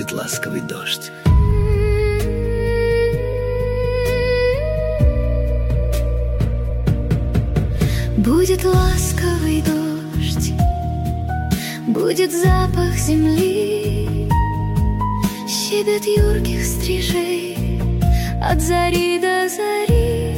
будет ласковый дождь. Будет ласковый дождь, будет запах земли, щебет юрких стрижей от зари до зари,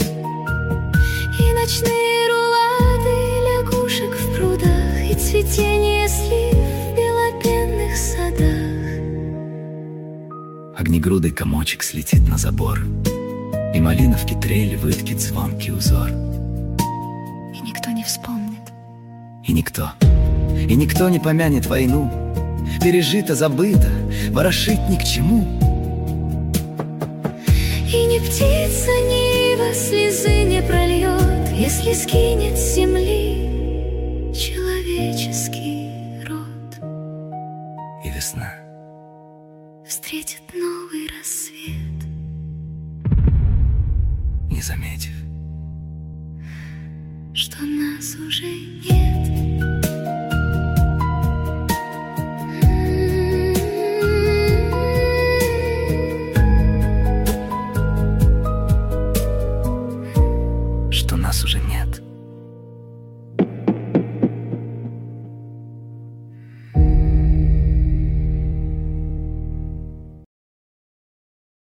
и ночные рулады лягушек в прудах, и цветение слив в белопенных садах. Огнегрудый комочек слетит на забор, и малиновки трели выткит звонкий узор. И никто не вспомнит. И никто не помянет войну. Пережито, забыто, ворошить ни к чему. И ни птица, ни ива слезы не прольет, если скинет с земли человеческий род. И весна Встретит новый рассвет, не заметив, что нас уже нет. что нас уже нет.